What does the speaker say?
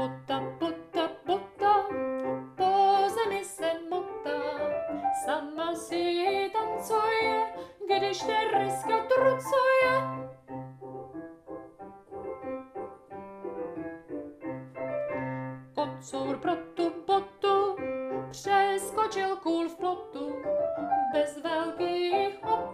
Bota, bota, bota, po zemi se motá, sama si tancuje, když Tereska trucuje. Kocour pro tu botu přeskočil kůl v plotu, bez velkých